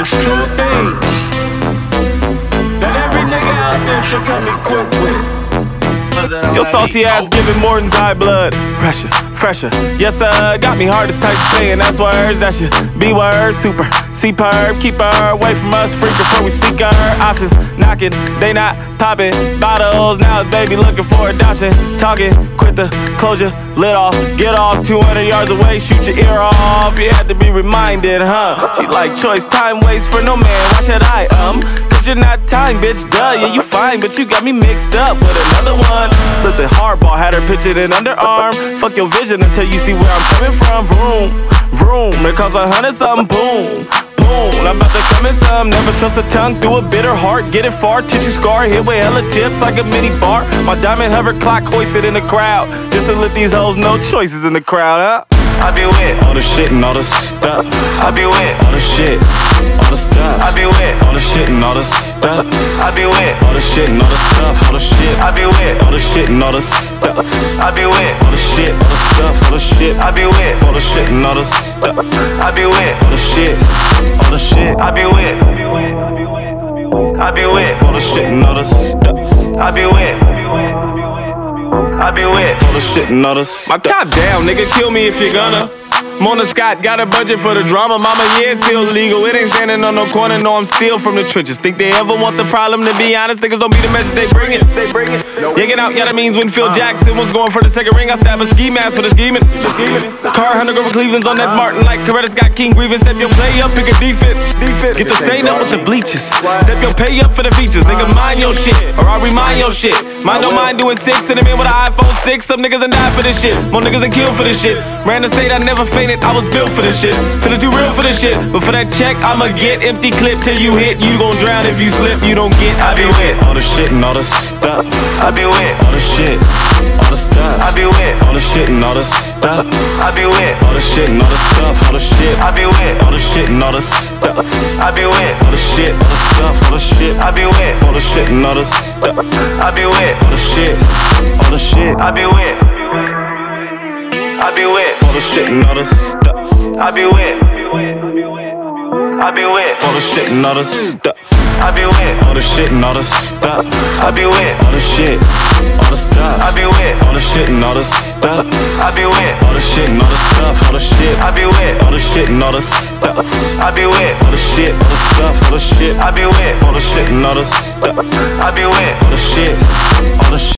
There's two things that every nigga out there should come equipped with. Your salty ass giving Morton's high blood pressure, fresher. Yes, sir, got me hard as tight saying that's words. That should be words. Super, superb, keep her away from us. Freak before we seek her options. Knocking, they not popping bottles. Now it's baby looking for adoption. Talking, quit the closure, lid off. Get off 200 yards away, shoot your ear off. You had to be reminded, huh? She like choice, time waits for no man. Why should I, You're not time, bitch, duh, yeah, you fine, but you got me mixed up with another one. Slipped the hardball, had her pictured in underarm. Fuck your vision until you see where I'm coming from. Vroom, vroom, here comes 100 something, boom, boom. I'm about to come in some, never trust a tongue through a bitter heart. Get it far, tissue scar, hit with hella tips like a mini bar. My diamond hover clock hoisted in the crowd, just to let these hoes know choices in the crowd, huh? I be with all the shit and all the stuff. I be with all the shit, all the stuff. I be with all the shit and all the stuff. I be with all the shit and all the stuff. All the shit. I be with all the shit and all the stuff. I be with all the shit, all the stuff. All the shit. I be with all the shit and all the stuff. I be with all the shit, all the shit. I be with I be with all the shit and all the stuff. I be with I be with all the shit and all the stuff. My top down, nigga, kill me if you're gonna. Mona Scott got a budget for the drama. Mama, yeah, it's still legal. It ain't standing on no corner, no, I'm still from the trenches. Think they ever want the problem, to be honest? Niggas don't be the message they bring it. Yanking out, yeah, that means when Phil Jackson was going for the second ring, I stab a ski mask for the scheming. Car Hunter over Cleveland's on that Martin like Coretta Scott King Grievous. Step your play up, pick a defense. Get the stain up with the bleachers. Step your pay up for the features. Nigga, mind your shit, or I'll remind your shit. Mind don't mind doing 6, send him in with an iPhone 6. Some niggas done died for this shit. More niggas done killed for this shit. Ran the state, I never fainted. I was built for this shit. Finna do real for this shit. But for that check, I'ma get empty clip till you hit. You gon' drown if you slip, you don't get. I be with all the shit and all the stuff. I be with all the shit, all the stuff. I be with all the shit and all the stuff. I be with all the shit and all the stuff. All the shit. I be with all the shit and all the stuff. I be with all the shit, all the stuff. All the shit. I be with all the shit and all the stuff. I be with all the shit, all the shit. I be with I be with all the shit and all the stuff. I be with I be with all the shit and all the stuff. I be with all the shit and all the stuff. I be with all the shit, all the stuff. I be with all the shit and all the stuff. I be with all the shit and all the stuff. All the shit. I be with all the shit and all the stuff. I be with all the shit, all the stuff. All the shit. I be with all the shit and all the stuff. I be with all the shit, all the shit.